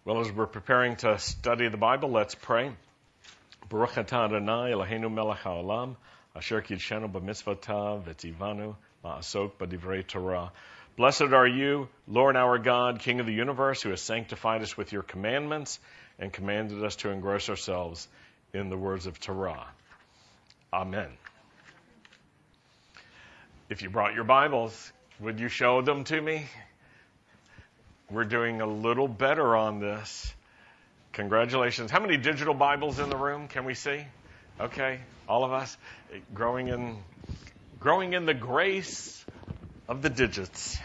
Well, as we're preparing to study the Bible, let's pray. Baruch atah Adonai Eloheinu melech haolam, asher kidshenu b'mitzvotav v'tzivanu ma'asok b'divrei Torah. Blessed are you, Lord our God, King of the universe, who has sanctified us with your commandments and commanded us to engross ourselves in the words of Torah. Amen. If you brought your Bibles, would you show them to me? We're doing a little better on this. Congratulations. How many digital Bibles in the room? Can we see? Okay, all of us. Growing in the grace of the digits.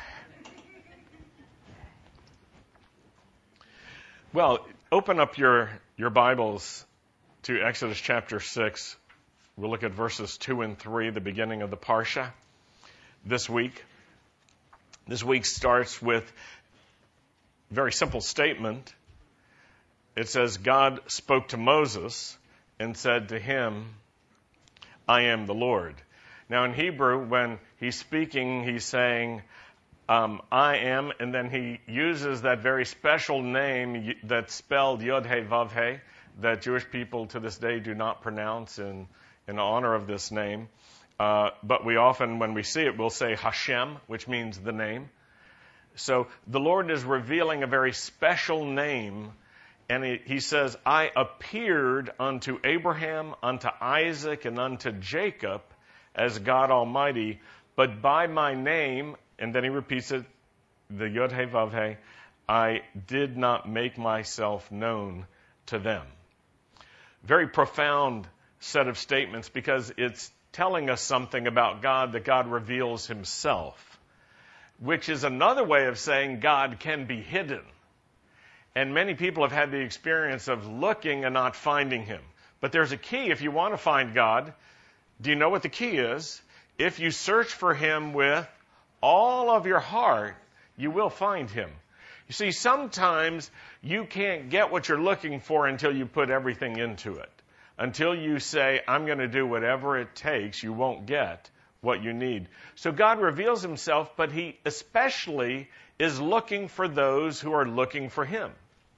Well, open up your Bibles to Exodus chapter 6. We'll look at verses 2 and 3, the beginning of the Parsha this week. This week starts with a very simple statement. It says, God spoke to Moses and said to him, I am the Lord. Now in Hebrew, when he's speaking, he's saying, I am, and then he uses that very special name that's spelled Yod-He Vav-He, that Jewish people to this day do not pronounce in honor of this name. But we often, when we see it, we'll say Hashem, which means the name. So the Lord is revealing a very special name, and he says, I appeared unto Abraham, unto Isaac, and unto Jacob as God Almighty, but by my name, and then he repeats it, the Yod-He Vav-He, I did not make myself known to them. Very profound set of statements because it's telling us something about God, that God reveals himself, which is another way of saying God can be hidden. And many people have had the experience of looking and not finding him. But there's a key if you want to find God. Do you know what the key is? If you search for him with all of your heart, you will find him. You see, sometimes you can't get what you're looking for until you put everything into it. Until you say, I'm going to do whatever it takes, you won't get what you need. So God reveals himself, but he especially is looking for those who are looking for him.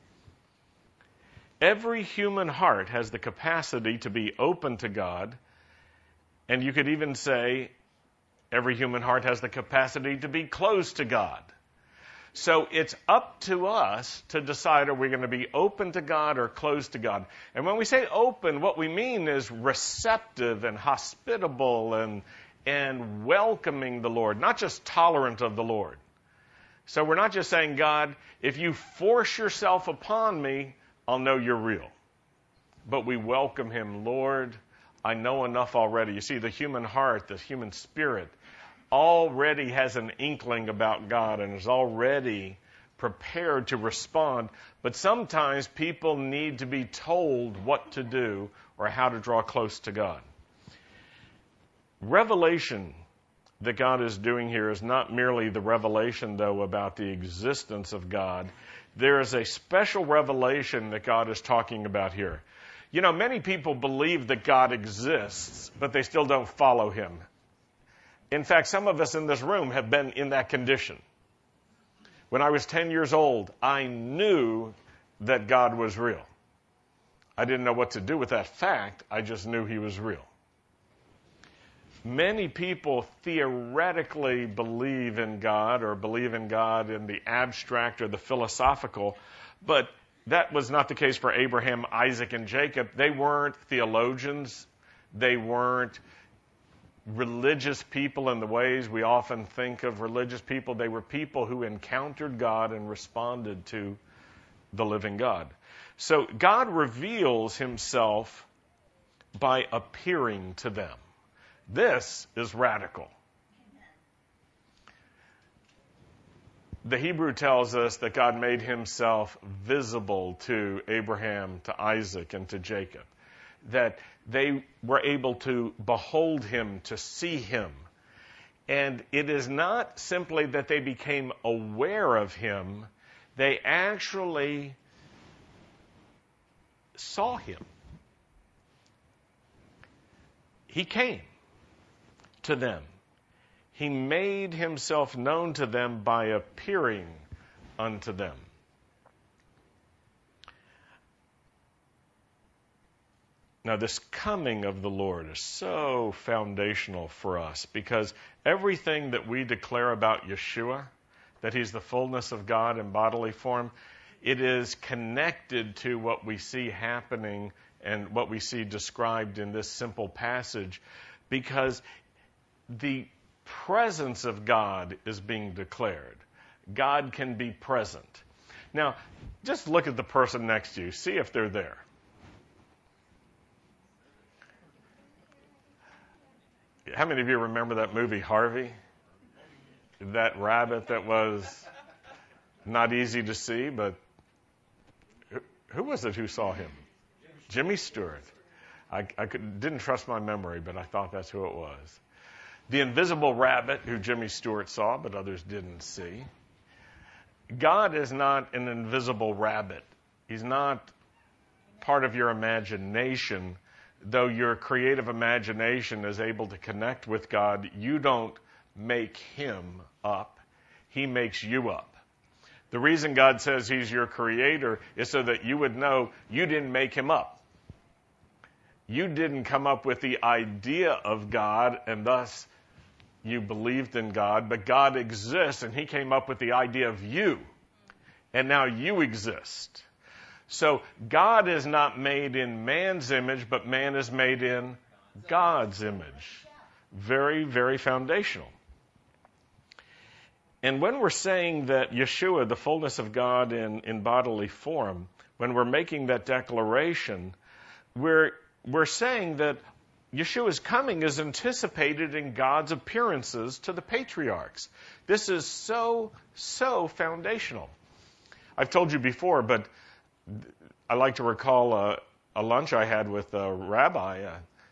Every human heart has the capacity to be open to God, and you could even say every human heart has the capacity to be close to God. So it's up to us to decide, are we going to be open to God or closed to God? And when we say open, what we mean is receptive and hospitable and welcoming the Lord, not just tolerant of the Lord. So we're not just saying, God, if you force yourself upon me, I'll know you're real. But we welcome him, Lord, I know enough already. You see, the human heart, the human spirit, already has an inkling about God and is already prepared to respond. But sometimes people need to be told what to do or how to draw close to God. Revelation that God is doing here is not merely the revelation, though, about the existence of God. There is a special revelation that God is talking about here. You know, many people believe that God exists, but they still don't follow him. In fact, some of us in this room have been in that condition. When I was 10 years old, I knew that God was real. I didn't know what to do with that fact. I just knew he was real. Many people theoretically believe in God or believe in God in the abstract or the philosophical, but that was not the case for Abraham, Isaac, and Jacob. They weren't theologians. They weren't religious people in the ways we often think of religious people. They were people who encountered God and responded to the living God. So God reveals himself by appearing to them. This is radical. The Hebrew tells us that God made himself visible to Abraham, to Isaac, and to Jacob. That they were able to behold him, to see him. And it is not simply that they became aware of him, they actually saw him. He came to them. He made himself known to them by appearing unto them. Now, this coming of the Lord is so foundational for us because everything that we declare about Yeshua, that he's the fullness of God in bodily form, it is connected to what we see happening and what we see described in this simple passage because the presence of God is being declared. God can be present. Now, just look at the person next to you. See if they're there. How many of you remember that movie, Harvey? That rabbit that was not easy to see, but who was it who saw him? Jimmy Stewart. I didn't trust my memory, but I thought that's who it was. The invisible rabbit who Jimmy Stewart saw, but others didn't see. God is not an invisible rabbit. He's not part of your imagination. Though your creative imagination is able to connect with God, you don't make him up. He makes you up. The reason God says he's your creator is so that you would know you didn't make him up. You didn't come up with the idea of God and thus you believed in God, but God exists and he came up with the idea of you. And now you exist. So God is not made in man's image, but man is made in God's image. Very, very foundational. And when we're saying that Yeshua, the fullness of God in bodily form, when we're making that declaration, we're saying that Yeshua's coming is anticipated in God's appearances to the patriarchs. This is so, so foundational. I've told you before, but I like to recall a lunch I had with a rabbi.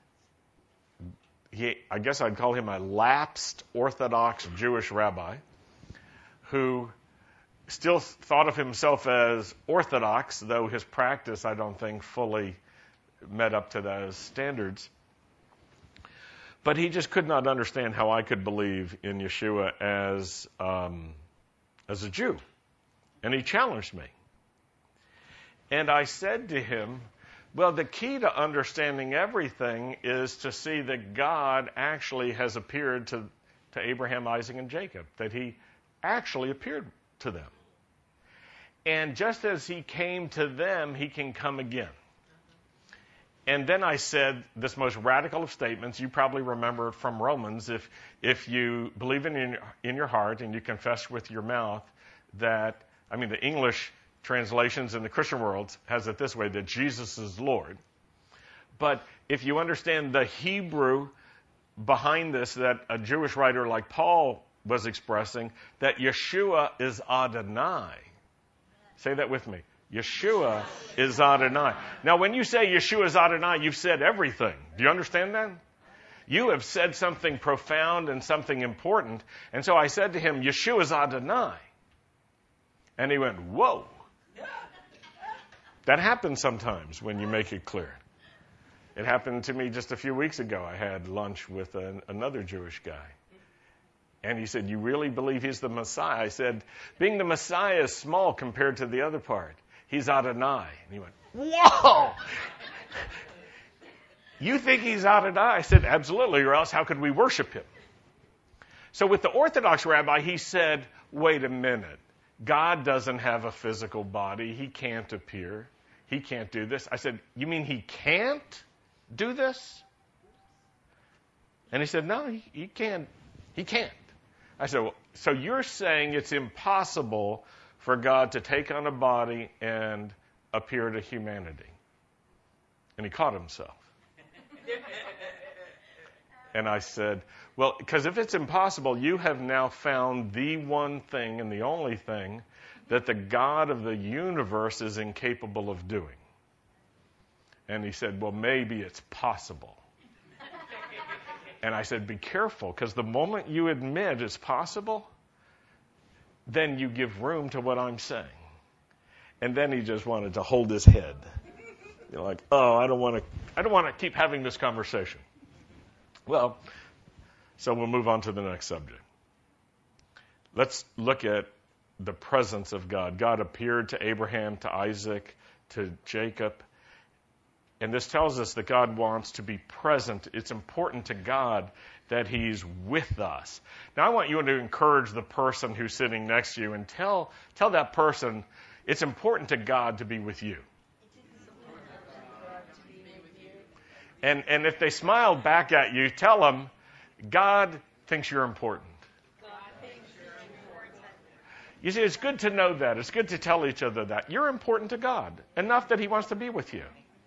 I guess I'd call him a lapsed Orthodox Jewish rabbi who still thought of himself as Orthodox, though his practice, I don't think, fully met up to those standards. But he just could not understand how I could believe in Yeshua as a Jew. And he challenged me. And I said to him, well, the key to understanding everything is to see that God actually has appeared to Abraham, Isaac, and Jacob, that he actually appeared to them. And just as he came to them, he can come again. And then I said this most radical of statements. You probably remember it from Romans. If you believe in your heart and you confess with your mouth that, the English translations in the Christian world has it this way, that Jesus is Lord. But if you understand the Hebrew behind this, that a Jewish writer like Paul was expressing, that Yeshua is Adonai. Say that with me. Yeshua is Adonai. Now, when you say Yeshua is Adonai, you've said everything. Do you understand that? You have said something profound and something important. And so I said to him, Yeshua is Adonai. And he went, whoa. That happens sometimes when you make it clear. It happened to me just a few weeks ago. I had lunch with another Jewish guy. And he said, you really believe he's the Messiah? I said, being the Messiah is small compared to the other part. He's Adonai. And he went, whoa! You think he's Adonai? I said, absolutely, or else how could we worship him? So with the Orthodox rabbi, he said, wait a minute. God doesn't have a physical body. He can't appear. He can't do this. I said, you mean he can't do this? And he said, no, he can't. He can't. I said, well, so you're saying it's impossible for God to take on a body and appear to humanity? And he caught himself. And I said, well, because if it's impossible, you have now found the one thing and the only thing that the God of the universe is incapable of doing. And he said, well, maybe it's possible. And I said, be careful, because the moment you admit it's possible, then you give room to what I'm saying. And then he just wanted to hold his head. You're like, oh, I don't want to keep having this conversation. Well, so we'll move on to the next subject. Let's look at the presence of God. God appeared to Abraham, to Isaac, to Jacob. And this tells us that God wants to be present. It's important to God that He's with us. Now, I want you to encourage the person who's sitting next to you and tell that person it's important to God to be with you. And if they smile back at you, tell them, God thinks you're important. You see, it's good to know that. It's good to tell each other that. You're important to God, enough that He wants to be with you.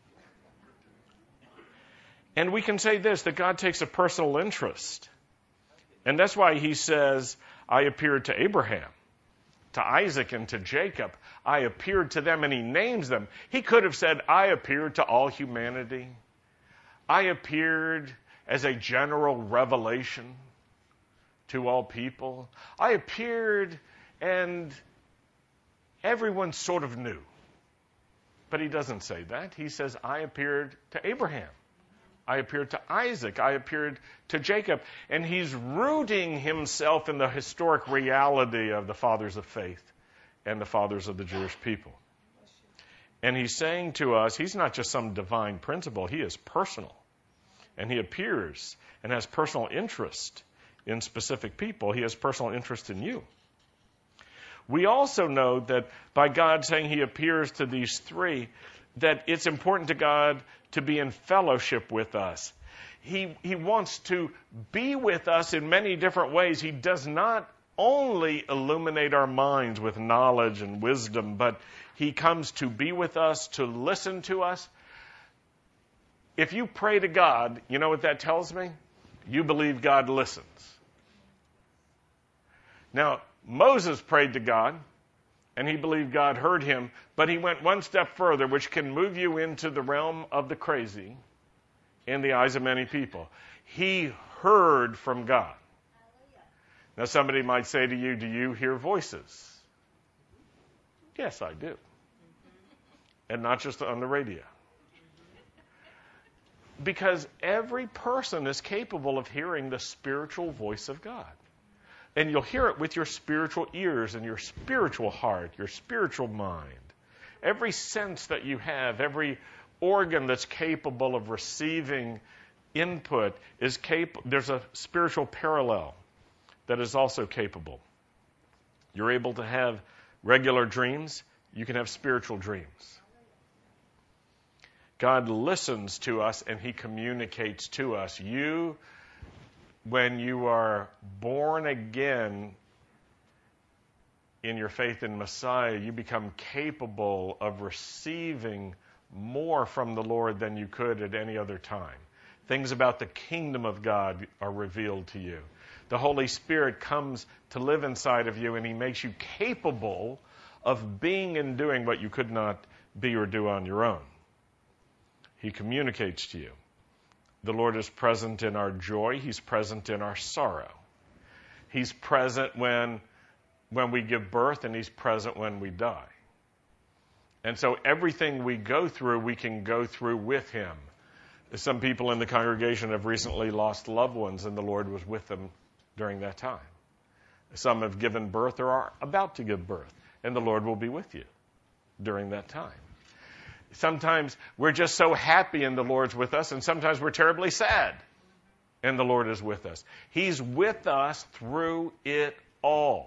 And we can say this, that God takes a personal interest. And that's why He says, I appeared to Abraham, to Isaac, and to Jacob. I appeared to them, and He names them. He could have said, I appeared to all humanity. I appeared as a general revelation to all people. I appeared and everyone sort of knew. But He doesn't say that. He says, I appeared to Abraham. I appeared to Isaac. I appeared to Jacob. And He's rooting Himself in the historic reality of the fathers of faith and the fathers of the Jewish people. And He's saying to us, He's not just some divine principle. He is personal. And He appears and has personal interest in specific people. He has personal interest in you. We also know that by God saying He appears to these three, that it's important to God to be in fellowship with us. He wants to be with us in many different ways. He does not only illuminate our minds with knowledge and wisdom, but He comes to be with us, to listen to us. If you pray to God, you know what that tells me? You believe God listens. Now, Moses prayed to God, and he believed God heard him, but he went one step further, which can move you into the realm of the crazy in the eyes of many people. He heard from God. Now, somebody might say to you, do you hear voices? Yes, I do. And not just on the radio. Because every person is capable of hearing the spiritual voice of God. And you'll hear it with your spiritual ears and your spiritual heart, your spiritual mind. Every sense that you have, every organ that's capable of receiving input is capable. There's a spiritual parallel that is also capable. You're able to have regular dreams. You can have spiritual dreams. God listens to us and He communicates to us. When you are born again in your faith in Messiah, you become capable of receiving more from the Lord than you could at any other time. Things about the kingdom of God are revealed to you. The Holy Spirit comes to live inside of you, and He makes you capable of being and doing what you could not be or do on your own. He communicates to you. The Lord is present in our joy. He's present in our sorrow. He's present when we give birth, and He's present when we die. And so everything we go through, we can go through with Him. Some people in the congregation have recently lost loved ones, and the Lord was with them during that time. Some have given birth or are about to give birth, and the Lord will be with you during that time. Sometimes we're just so happy and the Lord's with us, and sometimes we're terribly sad and the Lord is with us. He's with us through it all.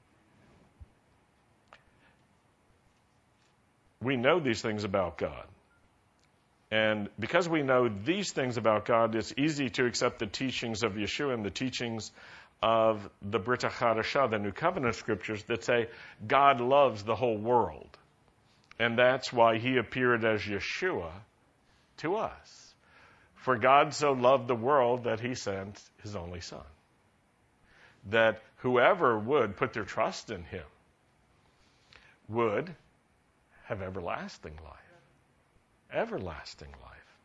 We know these things about God. And because we know these things about God, it's easy to accept the teachings of Yeshua and the teachings of the Brit HaChadashah, the New Covenant Scriptures, that say God loves the whole world. And that's why He appeared as Yeshua to us. For God so loved the world that He sent His only Son, that whoever would put their trust in Him would have everlasting life. Everlasting life.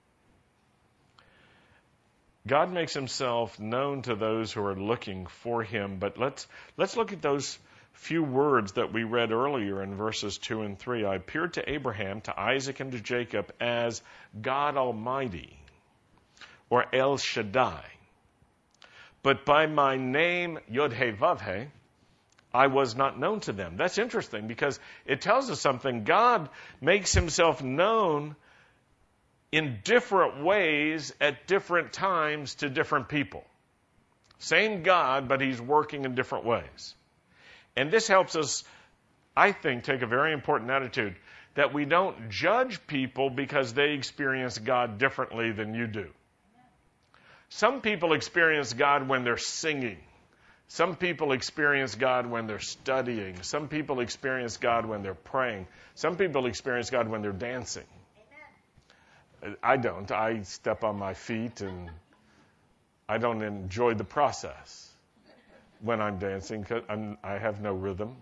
God makes Himself known to those who are looking for Him. But let's look at those few words that we read earlier in verses 2 and 3. I appeared to Abraham, to Isaac, and to Jacob as God Almighty, or El Shaddai. But by my name, Yod-Heh-Vav-Heh, I was not known to them. That's interesting because it tells us something. God makes Himself known in different ways at different times to different people. Same God, but he's working in different ways. And this helps us, I think, take a very important attitude that we don't judge people because they experience God differently than you do. Some people experience God when they're singing. Some people experience God when they're studying. Some people experience God when they're praying. Some people experience God when they're dancing. Amen. I don't. I step on my feet and I don't enjoy the process when I'm dancing because I have no rhythm.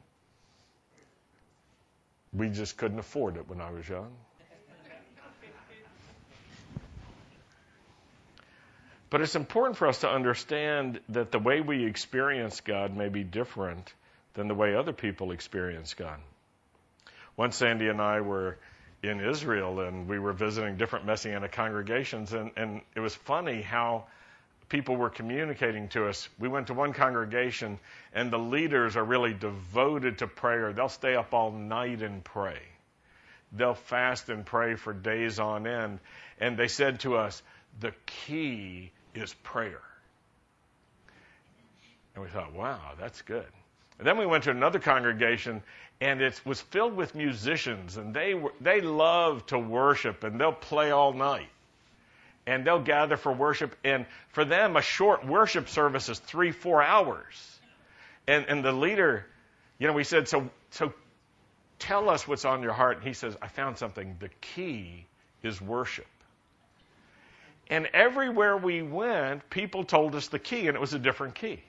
We just couldn't afford it when I was young. But it's important for us to understand that the way we experience God may be different than the way other people experience God. Once Sandy and I were in Israel and we were visiting different Messianic congregations, and it was funny how people were communicating to us. We went to one congregation and the leaders are really devoted to prayer. They'll stay up all night and pray. They'll fast and pray for days on end. And they said to us, the key is prayer. And we thought, wow, that's good. And then we went to another congregation, and it was filled with musicians, and they love to worship, and they'll play all night. And they'll gather for worship, and for them, a short worship service is 3-4 hours. And the leader, we said, so tell us what's on your heart. And he says, I found something. The key is worship. And everywhere we went, people told us the key, and it was a different key.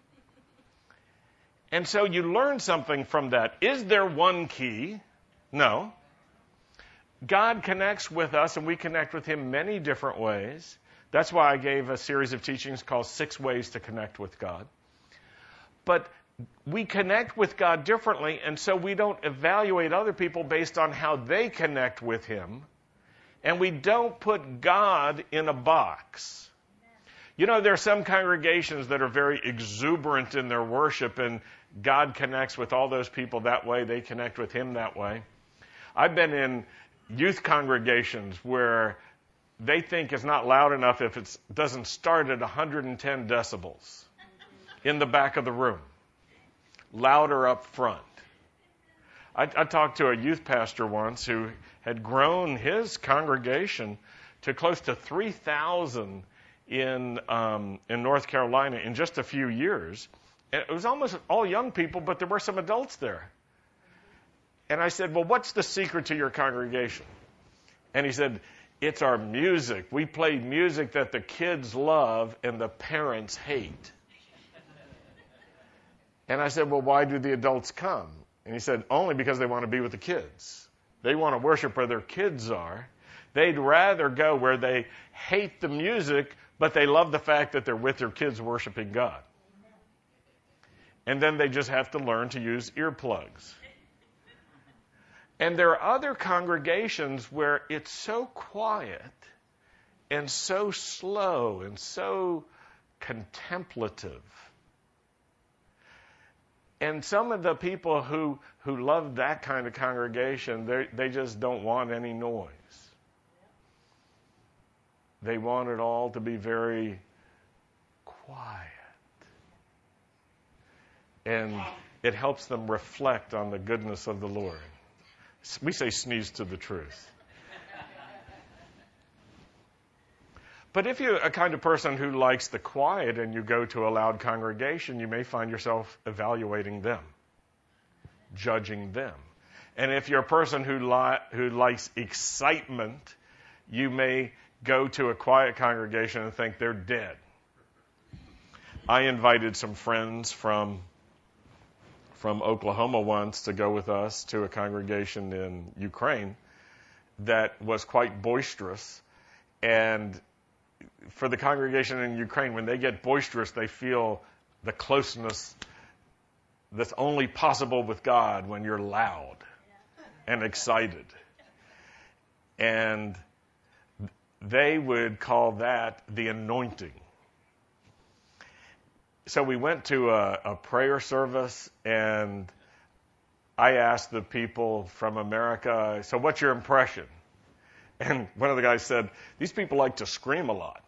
And so you learn something from that. Is there one key? No. God connects with us, and we connect with him many different ways. That's why I gave a series of teachings called 6 Ways to Connect with God. But we connect with God differently, and so we don't evaluate other people based on how they connect with him. And we don't put God in a box. There are some congregations that are very exuberant in their worship, and God connects with all those people that way. They connect with him that way. I've been in youth congregations where they think it's not loud enough if it doesn't start at 110 decibels in the back of the room. Louder up front. I talked to a youth pastor once who had grown his congregation to close to 3,000 in North Carolina in just a few years. And it was almost all young people, but there were some adults there. And I said, well, what's the secret to your congregation? And he said, it's our music. We play music that the kids love and the parents hate. And I said, well, why do the adults come? And he said, only because they want to be with the kids. They want to worship where their kids are. They'd rather go where they hate the music, but they love the fact that they're with their kids worshiping God. And then they just have to learn to use earplugs. And there are other congregations where it's so quiet and so slow and so contemplative. And some of the people who love that kind of congregation, they just don't want any noise. They want it all to be very quiet. And it helps them reflect on the goodness of the Lord. We say sneeze to the truth. But if you're a kind of person who likes the quiet and you go to a loud congregation, you may find yourself evaluating them, judging them. And if you're a person who likes excitement, you may go to a quiet congregation and think they're dead. I invited some friends from Oklahoma once to go with us to a congregation in Ukraine that was quite boisterous. And for the congregation in Ukraine, when they get boisterous, they feel the closeness that's only possible with God when you're loud and excited. And they would call that the anointing. So we went to a prayer service, and I asked the people from America, so what's your impression? And one of the guys said, these people like to scream a lot.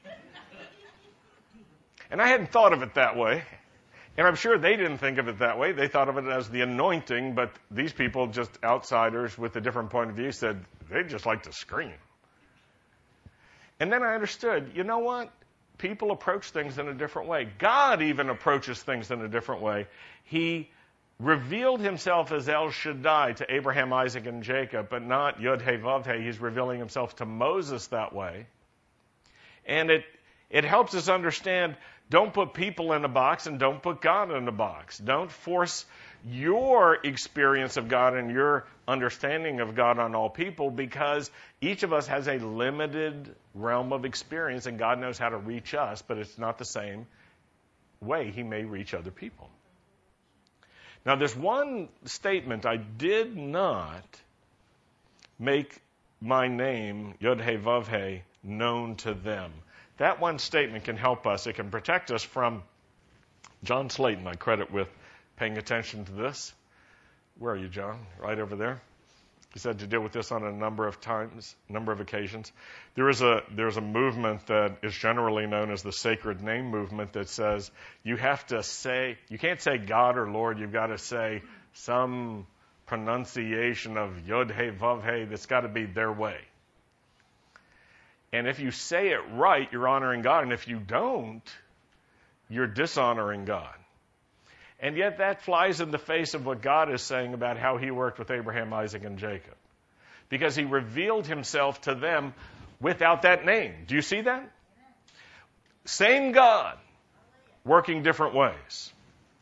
And I hadn't thought of it that way. And I'm sure they didn't think of it that way. They thought of it as the anointing, but these people, just outsiders with a different point of view, said they just like to scream. And then I understood, you know what? People approach things in a different way. God even approaches things in a different way. He revealed himself as El Shaddai to Abraham, Isaac, and Jacob, but not Yod-Heh-Vav-Heh. He's revealing himself to Moses that way. And it helps us understand, don't put people in a box and don't put God in a box. Don't force your experience of God and your understanding of God on all people, because each of us has a limited realm of experience, and God knows how to reach us, but it's not the same way he may reach other people. Now, there's one statement: I did not make my name, Yod-Heh-Vav-Heh, known to them. That one statement can help us. It can protect us from John Slayton, I credit with paying attention to this. Where are you, John? Right over there. He said to deal with this on a number of occasions. There's a movement that is generally known as the Sacred Name movement that says you can't say God or Lord, you've got to say some pronunciation of Yod-Heh-Vav-Heh that's got to be their way. And if you say it right, you're honoring God, and if you don't, you're dishonoring God. And yet that flies in the face of what God is saying about how he worked with Abraham, Isaac, and Jacob. Because he revealed himself to them without that name. Do you see that? Same God, working different ways.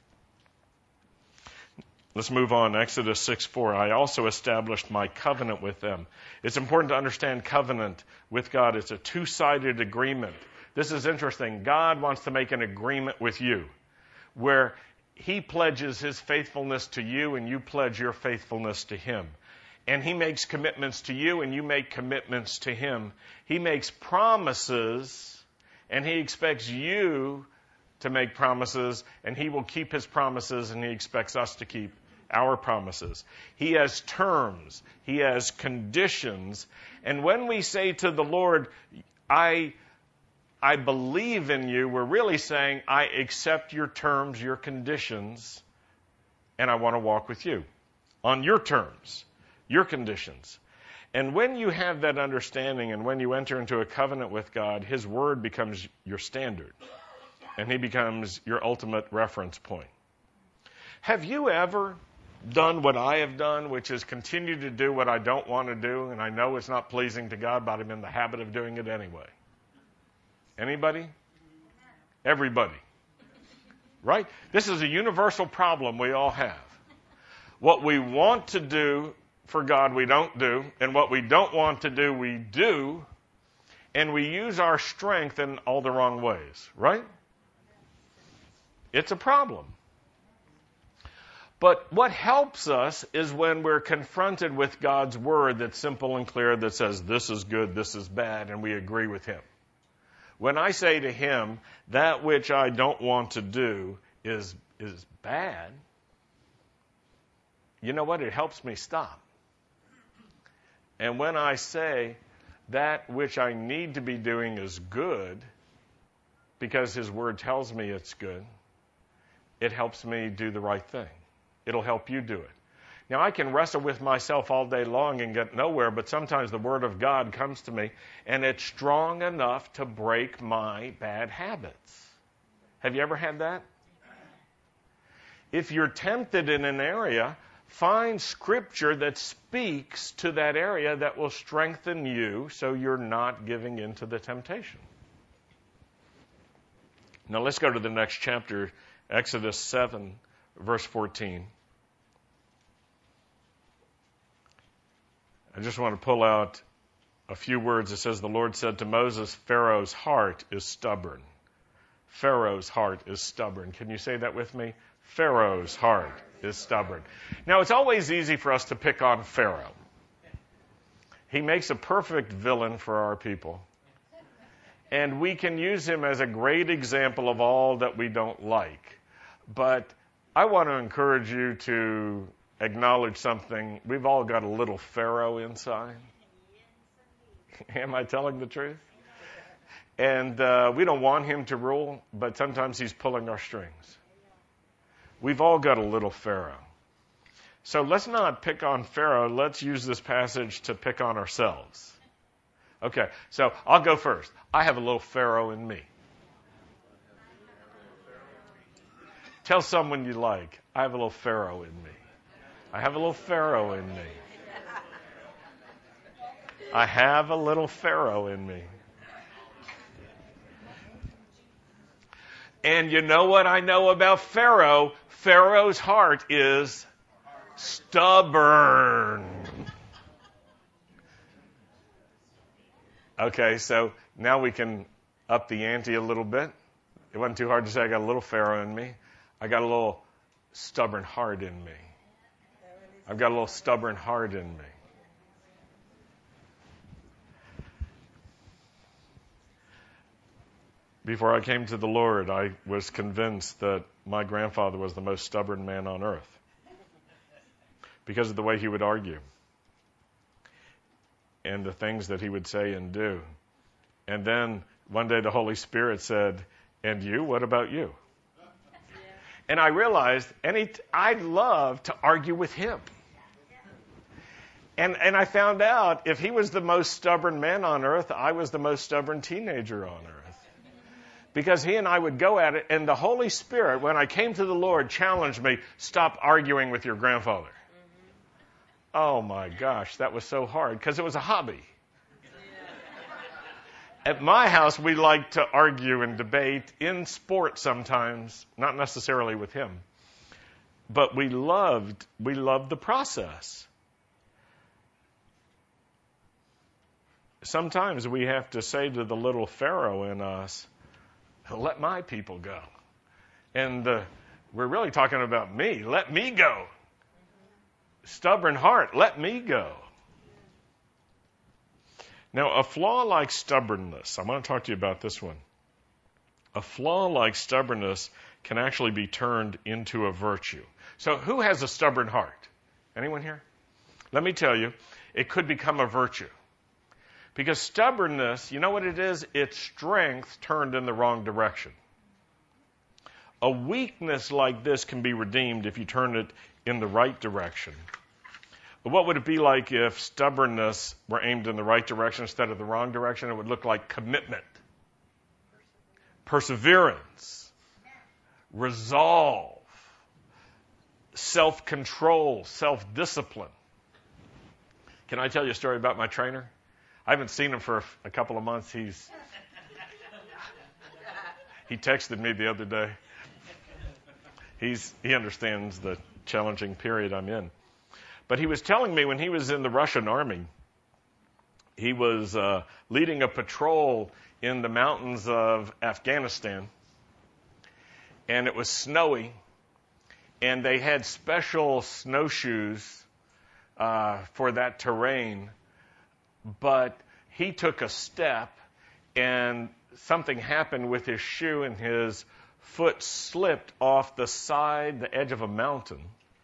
Let's move on. Exodus 6:4. I also established my covenant with them. It's important to understand covenant with God. It's a two-sided agreement. This is interesting. God wants to make an agreement with you where he pledges his faithfulness to you and you pledge your faithfulness to him. And he makes commitments to you and you make commitments to him. He makes promises and he expects you to make promises, and he will keep his promises, and he expects us to keep our promises. He has terms. He has conditions. And when we say to the Lord, I believe in you, we're really saying, I accept your terms, your conditions, and I want to walk with you on your terms, your conditions. And when you have that understanding and when you enter into a covenant with God, his word becomes your standard, and he becomes your ultimate reference point. Have you ever done what I have done, which is continue to do what I don't want to do, and I know it's not pleasing to God, but I'm in the habit of doing it anyway? Anybody? Everybody. Right? This is a universal problem we all have. What we want to do for God, we don't do, and what we don't want to do, we do, and we use our strength in all the wrong ways. Right? It's a problem. But what helps us is when we're confronted with God's word that's simple and clear, that says this is good, this is bad, and we agree with him. When I say to him, that which I don't want to do is bad, you know what? It helps me stop. And when I say that which I need to be doing is good, because his word tells me it's good, it helps me do the right thing. It'll help you do it. Now, I can wrestle with myself all day long and get nowhere, but sometimes the Word of God comes to me, and it's strong enough to break my bad habits. Have you ever had that? If you're tempted in an area, find Scripture that speaks to that area that will strengthen you so you're not giving in to the temptation. Now, let's go to the next chapter, Exodus 7, verse 14. I just want to pull out a few words. It says, the Lord said to Moses, Pharaoh's heart is stubborn. Pharaoh's heart is stubborn. Can you say that with me? Pharaoh's heart is stubborn. Now, it's always easy for us to pick on Pharaoh. He makes a perfect villain for our people. And we can use him as a great example of all that we don't like. But I want to encourage you to acknowledge something. We've all got a little Pharaoh inside. Am I telling the truth? And we don't want him to rule, but sometimes he's pulling our strings. We've all got a little Pharaoh. So let's not pick on Pharaoh. Let's use this passage to pick on ourselves. Okay, so I'll go first. I have a little Pharaoh in me. Tell someone you like, I have a little Pharaoh in me. I have a little Pharaoh in me. I have a little Pharaoh in me. And you know what I know about Pharaoh? Pharaoh's heart is stubborn. Okay, so now we can up the ante a little bit. It wasn't too hard to say I got a little Pharaoh in me. I got a little stubborn heart in me. I've got a little stubborn heart in me. Before I came to the Lord, I was convinced that my grandfather was the most stubborn man on earth because of the way he would argue and the things that he would say and do. And then one day the Holy Spirit said, "And you? What about you?" And I realized I'd love to argue with him. And I found out if he was the most stubborn man on earth, I was the most stubborn teenager on earth. Because he and I would go at it, and the Holy Spirit, when I came to the Lord, challenged me, stop arguing with your grandfather. Mm-hmm. Oh my gosh, that was so hard, because it was a hobby. Yeah. At my house, we like to argue and debate in sport sometimes, not necessarily with him. But we loved the process. Sometimes we have to say to the little Pharaoh in us, let my people go. And we're really talking about me. Let me go. Stubborn heart, let me go. Now, a flaw like stubbornness, I want to talk to you about this one. A flaw like stubbornness can actually be turned into a virtue. So who has a stubborn heart? Anyone here? Let me tell you, it could become a virtue. Because stubbornness, you know what it is? It's strength turned in the wrong direction. A weakness like this can be redeemed if you turn it in the right direction. But what would it be like if stubbornness were aimed in the right direction instead of the wrong direction? It would look like commitment, perseverance, resolve, self-control, self-discipline. Can I tell you a story about my trainer? I haven't seen him for a couple of months. He texted me the other day. He understands the challenging period I'm in. But he was telling me when he was in the Russian army, he was leading a patrol in the mountains of Afghanistan, and it was snowy, and they had special snowshoes for that terrain. But he took a step, and something happened with his shoe, and his foot slipped off the edge of a mountain,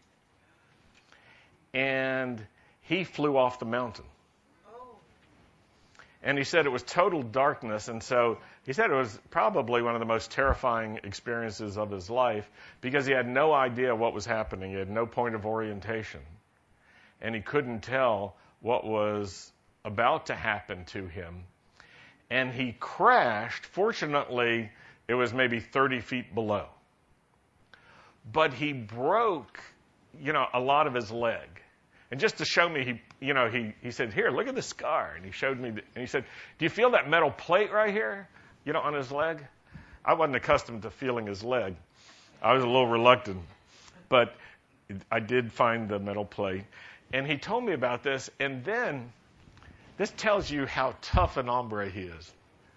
and he flew off the mountain. And he said it was total darkness, and so he said it was probably one of the most terrifying experiences of his life because he had no idea what was happening. He had no point of orientation, and he couldn't tell what was about to happen to him. And he crashed. Fortunately, it was maybe 30 feet below. But he broke, a lot of his leg. And just to show me, he said, "Here, look at the scar." And he showed me, and he said, "Do you feel that metal plate right here, on his leg?" I wasn't accustomed to feeling his leg. I was a little reluctant. But I did find the metal plate. And he told me about this, and then this tells you how tough an hombre he is.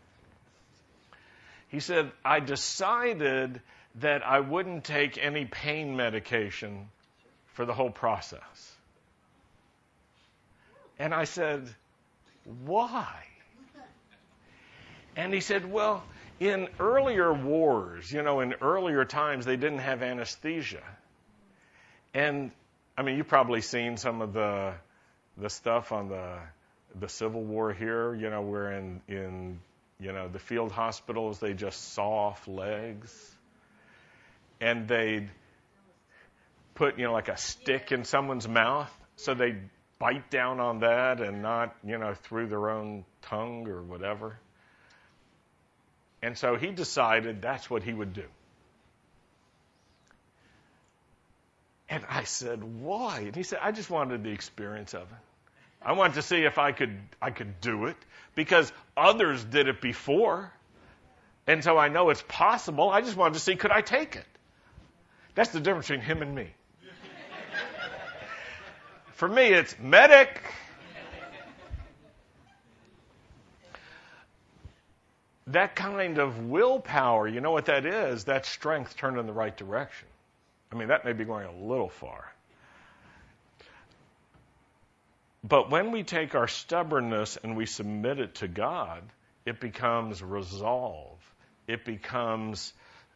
He said, "I decided that I wouldn't take any pain medication for the whole process." And I said, "Why?" And he said, "Well, in earlier wars, in earlier times, they didn't have anesthesia. And, you've probably seen some of the stuff on the Civil War here, where in the field hospitals, they just saw off legs. And they'd put, like a stick in someone's mouth, so they'd bite down on that and not, through their own tongue or whatever. And so he decided that's what he would do. And I said, why? And he said, I just wanted the experience of it. I wanted to see if I could do it, because others did it before. And so I know it's possible. I just wanted to see, could I take it? That's the difference between him and me. For me, it's medic. That kind of willpower, you know what that is? That's strength turned in the right direction. I mean, that may be going a little far. But when we take our stubbornness and we submit it to God, it becomes resolve. It becomes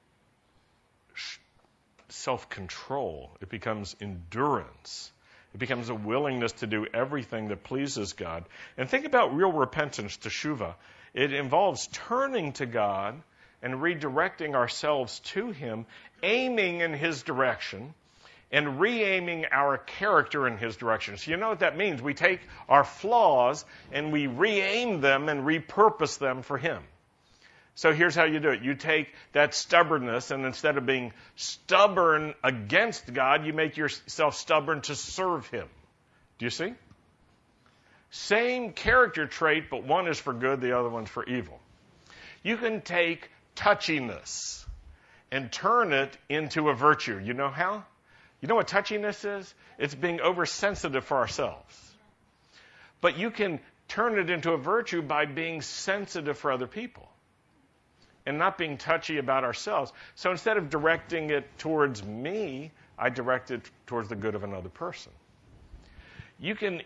self-control. It becomes endurance. It becomes a willingness to do everything that pleases God. And think about real repentance, teshuvah. It involves turning to God and redirecting ourselves to Him, aiming in His direction, and re-aiming our character in His direction. So you know what that means? We take our flaws and we re-aim them and repurpose them for Him. So here's how you do it. You take that stubbornness, and instead of being stubborn against God, you make yourself stubborn to serve Him. Do you see? Same character trait, but one is for good, the other one's for evil. You can take touchiness and turn it into a virtue. You know how? You know what touchiness is? It's being oversensitive for ourselves. But you can turn it into a virtue by being sensitive for other people and not being touchy about ourselves. So instead of directing it towards me, I direct it towards the good of another person. You can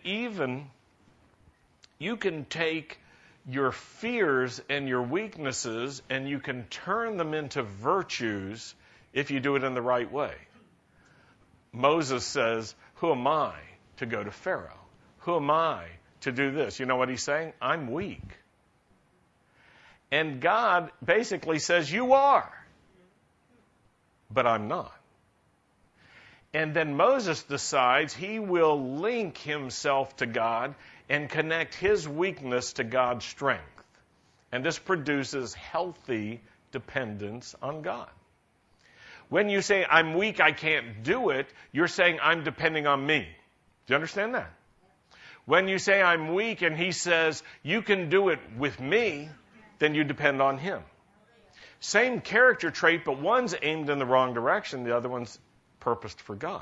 take your fears and your weaknesses and you can turn them into virtues if you do it in the right way. Moses says, who am I to go to Pharaoh? Who am I to do this? You know what he's saying? I'm weak. And God basically says, you are. But I'm not. And then Moses decides he will link himself to God and connect his weakness to God's strength. And this produces healthy dependence on God. When you say, I'm weak, I can't do it, you're saying, I'm depending on me. Do you understand that? When you say, I'm weak, and he says, you can do it with me, then you depend on him. Same character trait, but one's aimed in the wrong direction, the other one's purposed for God.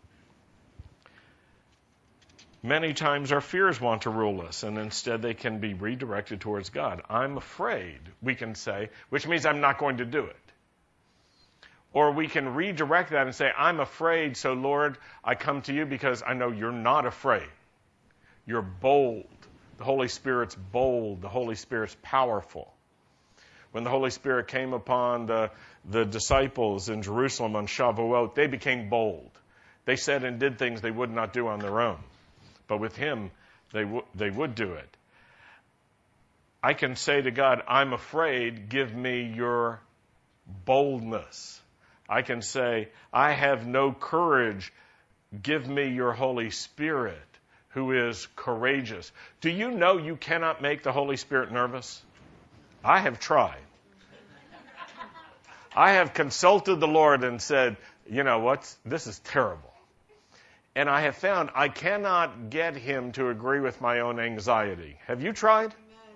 Many times our fears want to rule us, and instead they can be redirected towards God. I'm afraid, we can say, which means I'm not going to do it. Or we can redirect that and say, I'm afraid, so Lord, I come to you because I know you're not afraid. You're bold. The Holy Spirit's bold. The Holy Spirit's powerful. When the Holy Spirit came upon the disciples in Jerusalem on Shavuot, they became bold. They said and did things they would not do on their own. But with him, they would do it. I can say to God, I'm afraid, give me your boldness. I can say, I have no courage, give me your Holy Spirit, who is courageous. Do you know you cannot make the Holy Spirit nervous? I have tried. I have consulted the Lord and said, you know what, this is terrible. And I have found I cannot get him to agree with my own anxiety. Have you tried?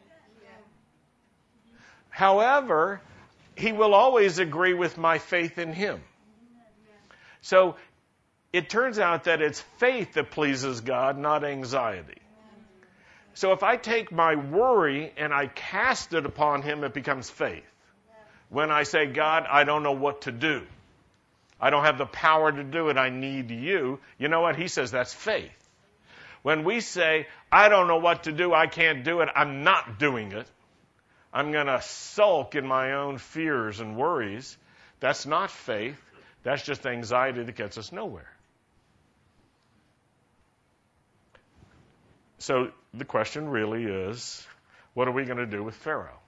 However, he will always agree with my faith in him. So it turns out that it's faith that pleases God, not anxiety. So if I take my worry and I cast it upon him, it becomes faith. When I say, God, I don't know what to do. I don't have the power to do it. I need you. You know what? He says that's faith. When we say, I don't know what to do, I can't do it, I'm not doing it. I'm going to sulk in my own fears and worries. That's not faith. That's just anxiety that gets us nowhere. So the question really is, what are we going to do with Pharaoh?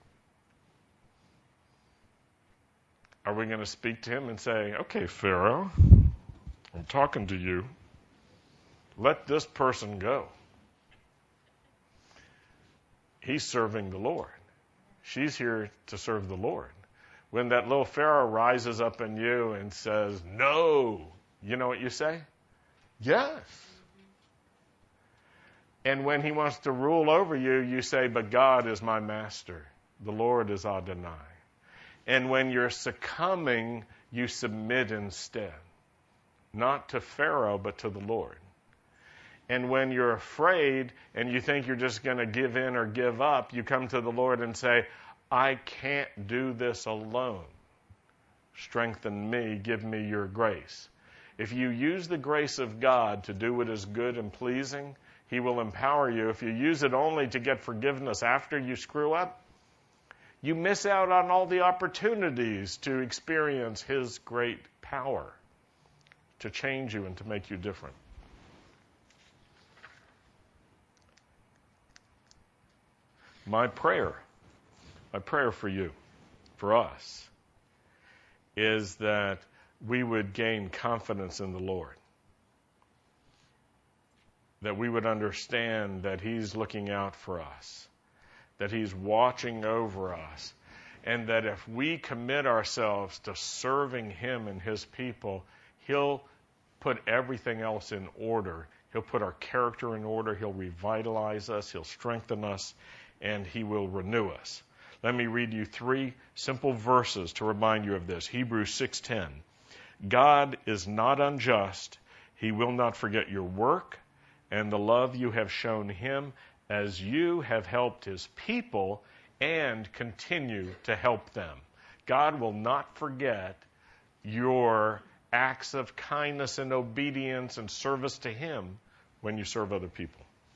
Are we going to speak to him and say, okay, Pharaoh, I'm talking to you. Let this person go. He's serving the Lord. She's here to serve the Lord. When that little Pharaoh rises up in you and says, no, you know what you say? Yes. And when he wants to rule over you, you say, but God is my master. The Lord is Adonai. And when you're succumbing, you submit instead. Not to Pharaoh, but to the Lord. And when you're afraid and you think you're just going to give in or give up, you come to the Lord and say, I can't do this alone. Strengthen me, give me your grace. If you use the grace of God to do what is good and pleasing, He will empower you. If you use it only to get forgiveness after you screw up, you miss out on all the opportunities to experience His great power to change you and to make you different. My prayer for you, for us, is that we would gain confidence in the Lord. That we would understand that He's looking out for us, that He's watching over us, and that if we commit ourselves to serving Him and His people, He'll put everything else in order. He'll put our character in order. He'll revitalize us. He'll strengthen us, and He will renew us. Let me read you 3 simple verses to remind you of this. Hebrews 6:10. God is not unjust. He will not forget your work and the love you have shown Him as you have helped His people and continue to help them. God will not forget your acts of kindness and obedience and service to Him when you serve other people.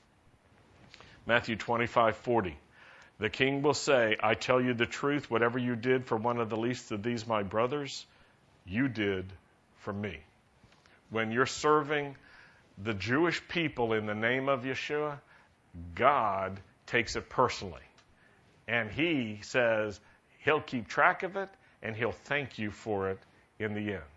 Matthew 25:40. The king will say, I tell you the truth, whatever you did for one of the least of these my brothers, you did for me. When you're serving the Jewish people in the name of Yeshua, God takes it personally. And He says He'll keep track of it and He'll thank you for it in the end.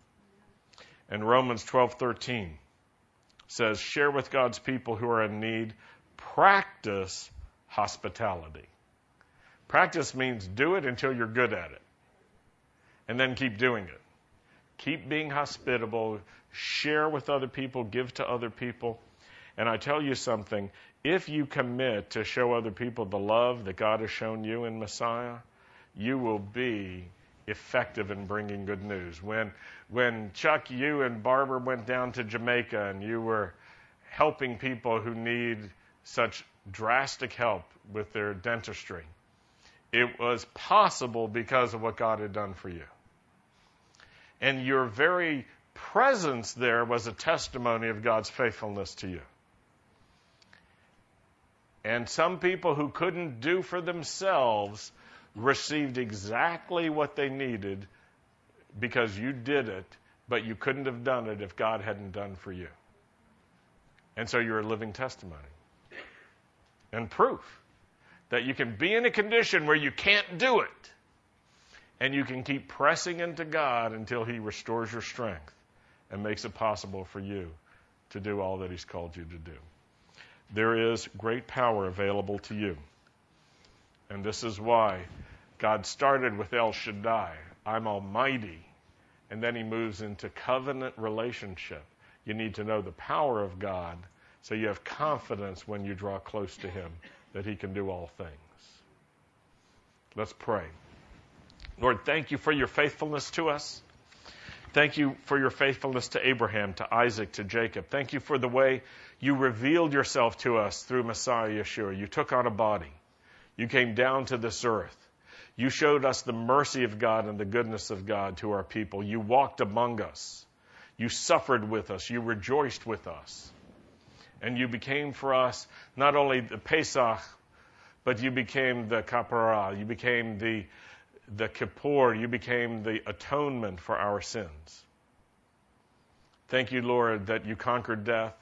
And Romans 12:13 says, share with God's people who are in need, practice hospitality. Practice means do it until you're good at it. And then keep doing it. Keep being hospitable. Share with other people. Give to other people. And I tell you something. If you commit to show other people the love that God has shown you in Messiah, you will be effective in bringing good news. When Chuck, you and Barbara went down to Jamaica and you were helping people who need such drastic help with their dentistry, it was possible because of what God had done for you. And your very presence there was a testimony of God's faithfulness to you. And some people who couldn't do for themselves received exactly what they needed because you did it, but you couldn't have done it if God hadn't done for you. And so you're a living testimony and proof that you can be in a condition where you can't do it, and you can keep pressing into God until He restores your strength and makes it possible for you to do all that He's called you to do. There is great power available to you. And this is why God started with El Shaddai, I'm Almighty, and then He moves into covenant relationship. You need to know the power of God so you have confidence when you draw close to Him that He can do all things. Let's pray. Lord, thank you for your faithfulness to us. Thank you for your faithfulness to Abraham, to Isaac, to Jacob. Thank you for the way you revealed yourself to us through Messiah Yeshua. You took on a body. You came down to this earth. You showed us the mercy of God and the goodness of God to our people. You walked among us. You suffered with us. You rejoiced with us. And you became for us not only the Pesach, but you became the Kapara. You became the Kippur. You became the atonement for our sins. Thank you, Lord, that you conquered death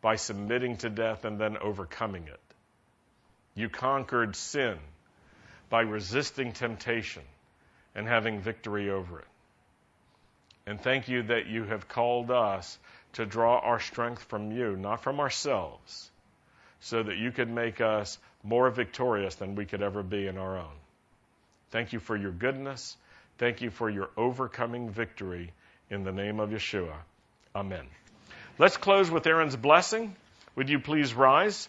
by submitting to death and then overcoming it. You conquered sin by resisting temptation and having victory over it. And thank you that you have called us to draw our strength from you, not from ourselves, so that you could make us more victorious than we could ever be in our own. Thank you for your goodness. Thank you for your overcoming victory in the name of Yeshua. Amen. Let's close with Aaron's blessing. Would you please rise?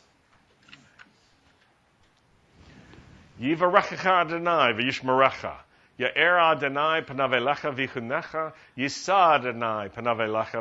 Yivarechecha Adonai v'yishmerecha. Ya'er Adonai panav elecha v'chunecha. Yisa Adonai panav elecha